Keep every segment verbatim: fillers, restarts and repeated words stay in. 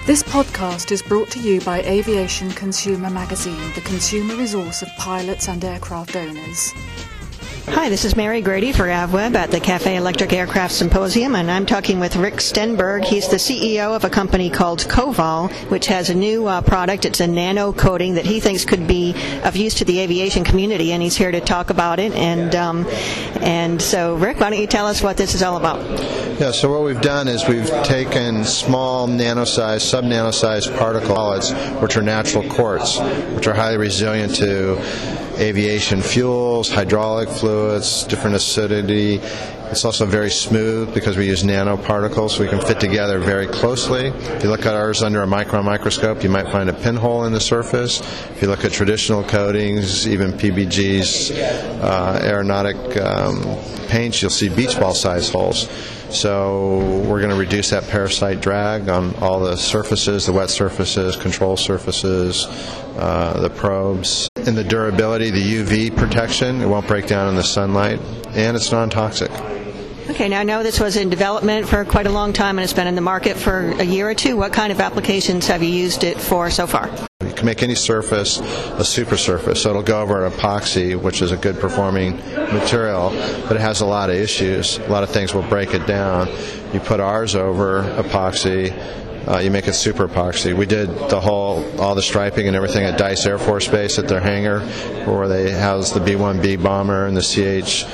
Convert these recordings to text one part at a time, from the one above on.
This podcast is brought to you by Aviation Consumer Magazine, the consumer resource of pilots and aircraft owners. Hi, this is Mary Grady for AvWeb at the Cafe Electric Aircraft Symposium, and I'm talking with Rick Stenberg. He's the C E O of a company called Coval, which has a new uh, product. It's a nano coating that he thinks could be of use to the aviation community, and he's here to talk about it. And um, and so, Rick, why don't you tell us what this is all about? Yeah, so what we've done is we've taken small nano-sized, sub-nano-sized particle solids, which are natural quartz, which are highly resilient to aviation fuels, hydraulic fluids, different acidity. It's also very smooth because we use nanoparticles, so we can fit together very closely. If you look at ours under a micron microscope, you might find a pinhole in the surface. If you look at traditional coatings, even P B G's, uh, aeronautic um, paints, you'll see beach ball size holes. So we're going to reduce that parasite drag on all the surfaces, the wet surfaces, control surfaces, uh, the probes. And the durability, the U V protection, it won't break down in the sunlight, and it's non-toxic. Okay, now I know this was in development for quite a long time and it's been in the market for a year or two. What kind of applications have you used it for so far? You can make any surface a super surface, so it'll go over epoxy, which is a good performing material, but it has a lot of issues. A lot of things will break it down. You put ours over epoxy, uh, you make it super epoxy. We did the whole, all the striping and everything at Dice Air Force Base at their hangar, where they house the B one B bomber and the C H,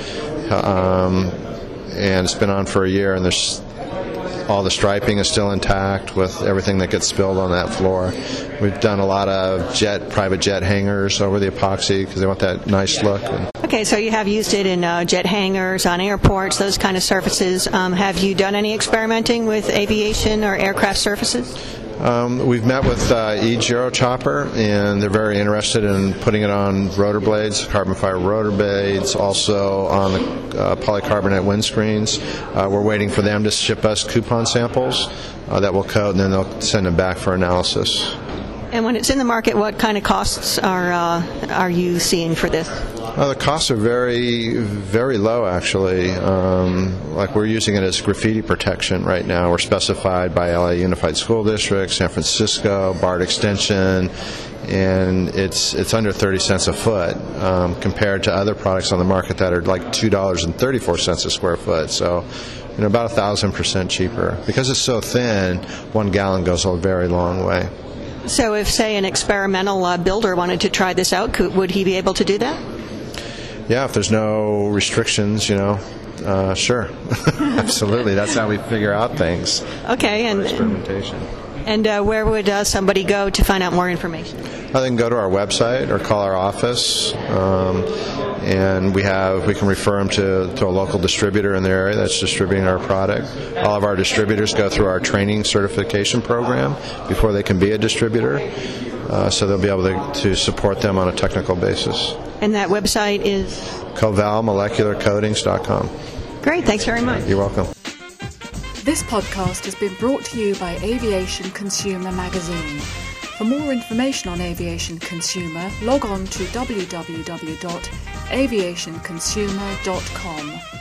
um, and it's been on for a year, and there's all the striping is still intact with everything that gets spilled on that floor. We've done a lot of jet, private jet hangars over the epoxy because they want that nice look. Okay, so you have used it in uh, jet hangars, on airports, those kind of surfaces. Um, have you done any experimenting with aviation or aircraft surfaces? Um, we've met with uh, eGirochopper, and they're very interested in putting it on rotor blades, carbon fiber rotor blades, also on the uh, polycarbonate windscreens. Uh, we're waiting for them to ship us coupon samples uh, that we'll coat, and then they'll send them back for analysis. And when it's in the market, what kind of costs are uh, are you seeing for this? Uh, the costs are very, very low, actually. Um, like we're using it as graffiti protection right now. We're specified by L A Unified School District, San Francisco, BART Extension, and it's it's under thirty cents a foot um, compared to other products on the market that are like two dollars and thirty-four cents a square foot. So, you know, about a thousand percent cheaper. Because it's so thin, one gallon goes a very long way. So if, say, an experimental uh, builder wanted to try this out, could, would he be able to do that? Yeah, if there's no restrictions, you know, uh, sure. Absolutely. That's how we figure out things. Okay. And experimentation. And uh, where would uh, somebody go to find out more information? Uh, they can go to our website or call our office, um, and we have we can refer them to, to a local distributor in the area that's distributing our product. All of our distributors go through our training certification program before they can be a distributor, uh, so they'll be able to, to support them on a technical basis. And that website is? Coval Molecular Coatings dot com. Great, thanks very much. You're welcome. This podcast has been brought to you by Aviation Consumer Magazine. For more information on Aviation Consumer, log on to w w w dot aviation consumer dot com.